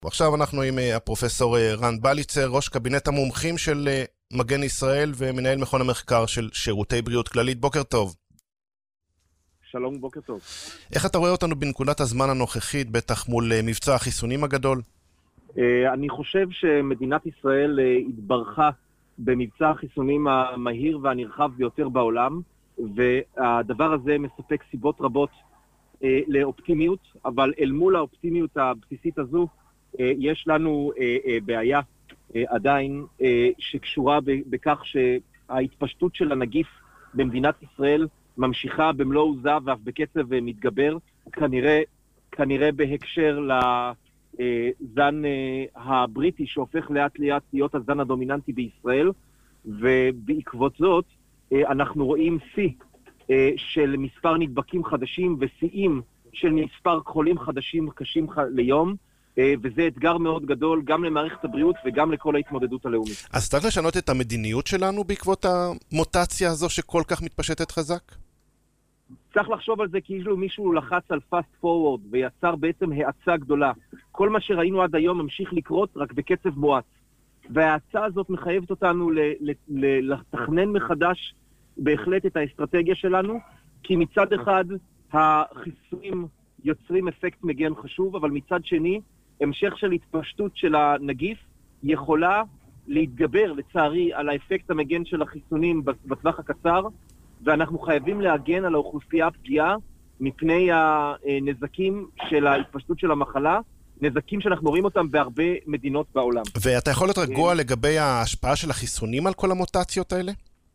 ועכשיו אנחנו עם הפרופסור רן בליצר, ראש קבינט המומחים של מגן ישראל ומנהל מכון המחקר של שירותי בריאות כללית. בוקר טוב. שלום, בוקר טוב. איך אתה רואה אותנו בנקודת הזמן הנוכחית, בטח מול מבצע החיסונים הגדול? אני חושב שמדינת ישראל התברכה במבצע החיסונים המהיר והנרחב ביותר בעולם, והדבר הזה מספק סיבות רבות לאופטימיות, אבל אל מול האופטימיות הבסיסית הזו, יש לנו בעיה עדיין שקשורה בכך שההתפשטות של הנגיף במדינת ישראל ממשיכה במלוא עוזה ואף בקצב מתגבר, כנראה בהקשר לזן הבריטי שהופך לאט לאט להיות הזן הדומיננטי בישראל, ובעקבות זאת אנחנו רואים שיא של מספר נדבקים חדשים ושיאים של מספר חולים חדשים קשים ליום, וזה אתגר מאוד גדול גם למערכת הבריאות וגם לכל ההתמודדות הלאומית. אז צריך לשנות את המדיניות שלנו בעקבות המוטציה הזו שכל כך מתפשטת חזק? צריך לחשוב על זה כאילו מישהו לחץ על fast forward ויצר בעצם האצה גדולה. כל מה שראינו עד היום ממשיך לקרות רק בקצב מואץ. וההאצה הזאת מחייבת אותנו לתכנן מחדש בהחלט את האסטרטגיה שלנו, כי מצד אחד החיסונים יוצרים אפקט מגן חשוב, אבל מצד שני המשך של התפשטות של הנגיף יכולה להתגבר לצערי על האפקט המגן של החיסונים בטווח הקצר, ואנחנו חייבים להגן על האוכלוסייה הפגיעה מפני הנזקים של ההתפשטות של המחלה, נזקים שאנחנו רואים אותם בהרבה מדינות בעולם. ואתה יכול להיות רגוע לגבי ההשפעה של החיסונים על כל המוטציות האלה?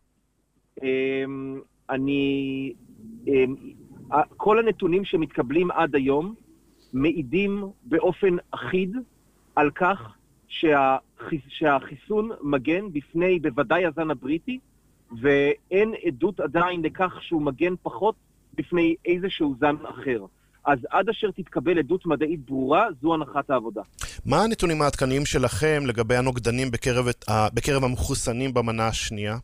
כל הנתונים שמתקבלים עד היום מעידים באופן אחיד על כך שהחיסון מגן בפני בוודאי הזן הבריטי, ואין עדות עדיין לכך שהוא מגן פחות בפני איזשהו זן אחר. אז עד אשר תתקבל עדות מדעית ברורה, זו הנחת העבודה. מה הנתונים העדכניים שלכם לגבי הנוגדנים בקרב המחוסנים במנה השנייה?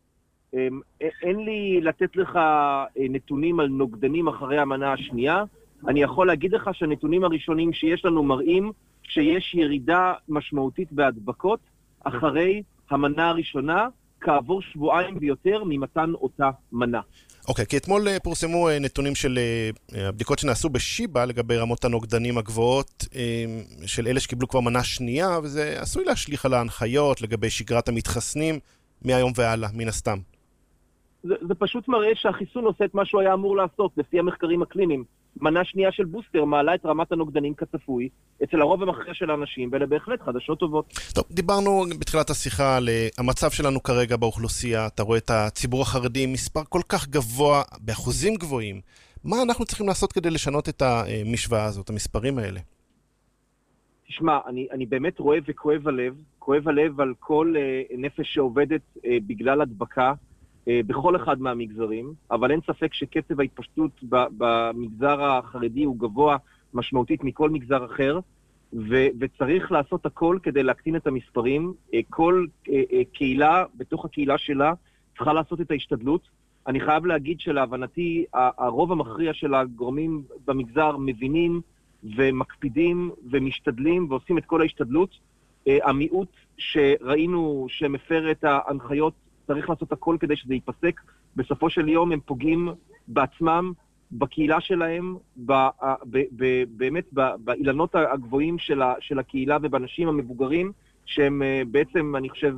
אין לי לתת לך נתונים על נוגדנים אחרי המנה השנייה. אני יכול להגיד לך שהנתונים הראשונים שיש לנו מראים שיש ירידה משמעותית בהדבקות אחרי המנה הראשונה, כעבור שבועיים ויותר ממתן אותה מנה. אוקיי, כי אתמול פורסמו נתונים של הבדיקות שנעשו בשיבא לגבי רמות הנוגדנים הגבוהות של אלה שקיבלו כבר מנה שנייה, וזה עשוי להשליך על ההנחיות לגבי שגרת המתחסנים מהיום והלאה, מן הסתם. זה פשוט מראה שהחיסון עושה את מה שהוא היה אמור לעשות, לפי המחקרים הקליניים. מנה שנייה של בוסטר מעלה את רמת הנוגדנים כצפוי, אצל הרוב המכריע של האנשים, ואלה בהחלט חדשות טובות. טוב, דיברנו בתחילת השיחה על המצב שלנו כרגע באוכלוסייה. אתה רואה את הציבור החרדי עם מספר כל כך גבוה, באחוזים גבוהים. מה אנחנו צריכים לעשות כדי לשנות את המשוואה הזאת, המספרים האלה? תשמע, אני באמת רואה כואב הלב על כל נפש שעובדת בגלל הדבקה, בכל אחד מהמגזרים, אבל אין ספק שקצב ההתפשטות במגזר החרדי הוא גבוה משמעותית מכל מגזר אחר, וצריך לעשות הכל כדי להקטין את המספרים. כל קהילה בתוך הקהילה שלה צריכה לעשות את ההשתדלות. אני חייב להגיד שלהבנתי הרוב המכריע של הגורמים במגזר מבינים ומקפידים ומשתדלים ועושים את כל ההשתדלות. המיעוט שראינו שמפר את ההנחיות צריך לעשות הכל כדי שזה ייפסק. בסופו של יום הם פוגעים בעצמם, בקהילה שלהם, באמת באילנות הגבוהים של הקהילה ובאנשים המבוגרים, שהם בעצם, אני חושב,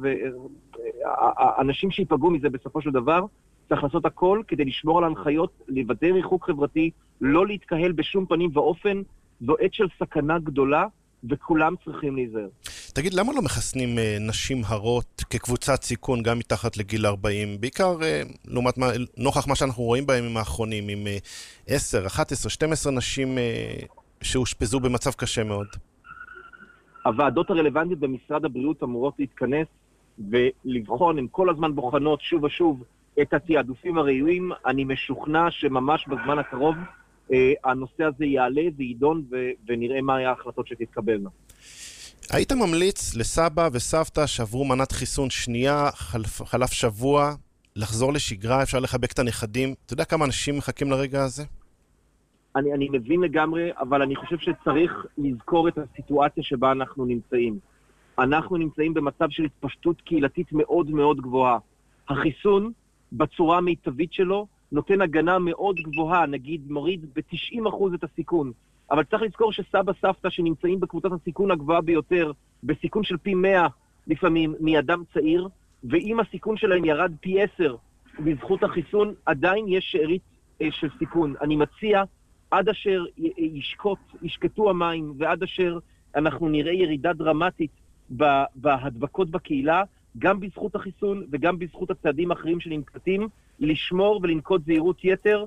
האנשים שיפגעו מזה בסופו של דבר. צריך לעשות הכל כדי לשמור על הנחיות, לוודא ריחוק חברתי, לא להתקהל בשום פנים ואופן. זו עת של סכנה גדולה, וכולם צריכים להיזהר. תגיד, למה לא מחסנים נשים הרות כקבוצת סיכון גם מתחת לגיל 40? בעיקר נוכח מה שאנחנו רואים בימים האחרונים, עם 10, 11, 12 נשים שהושפזו במצב קשה מאוד. הוועדות הרלוונטיות במשרד הבריאות אמורות להתכנס ולבחון, הן כל הזמן בוחנות שוב ושוב את התיעדופים הראויים. אני משוכנע שממש בזמן הקרוב הנושא הזה יעלה וידון ונראה מה היה ההחלטות שתתקבלנה. היית ממליץ לסבא וסבתא שעברו מנת חיסון שנייה, חלף שבוע, לחזור לשגרה, אפשר לחבק את הנכדים? אתה יודע כמה אנשים מחכים לרגע הזה? אני מבין לגמרי, אבל אני חושב שצריך לזכור את הסיטואציה שבה אנחנו נמצאים. אנחנו נמצאים במצב של התפשטות קהילתית מאוד מאוד גבוהה. החיסון, בצורה המיטבית שלו, נותן הגנה מאוד גבוהה, נגיד מוריד ב-90% את הסיכון. אבל צריך לזכור שסבא סבתא שנמצאים בקבוצת הסיכון הגבוהה ביותר, בסיכון של פי 100 לפעמים מאדם צעיר, ואם הסיכון שלהם ירד פי 10 בזכות החיסון, עדיין יש שארית של סיכון. אני מציע, עד אשר ישקטו המים, ועד אשר אנחנו נראה ירידה דרמטית בהדבקות בקהילה, גם בזכות החיסון וגם בזכות הצעדים האחרים שננקטים, לשמור ולנקוט זהירות יתר.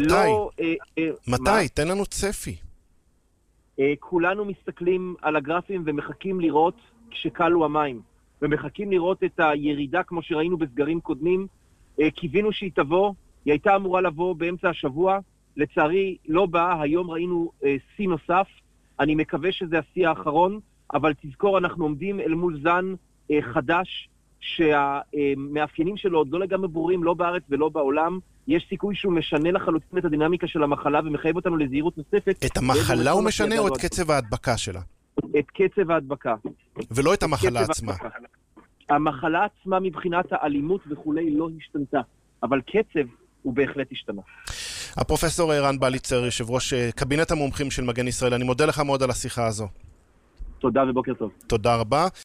מתי? תן לנו צפי. כולנו מסתכלים על הגרפים ומחכים לראות כשקלו המים, ומחכים לראות את הירידה כמו שראינו בסגרים קודמים. קיווינו שהיא תבוא, היא הייתה אמורה לבוא באמצע השבוע, לצערי לא באה, היום ראינו שיא נוסף, אני מקווה שזה השיא האחרון, אבל תזכור, אנחנו עומדים אל מול זן חדש, שהמאפיינים שלו עוד לא לגמרי ברורים, לא בארץ ולא בעולם. יש סיכוי שהוא משנה לחלוטין את הדינמיקה של המחלה ומחייב אותנו לזהירות נוספת. את המחלה הוא משנה או את קצב ההדבקה שלה? את קצב ההדבקה. ולא את המחלה עצמה. המחלה עצמה מבחינת האלימות וכולי לא השתנתה, אבל קצב הוא בהחלט השתנה. הפרופסור ערן בליצר, יושב ראש קבינט המומחים של מגן ישראל, אני מודה לך מאוד על השיחה הזו. תודה ובוקר טוב. תודה רבה.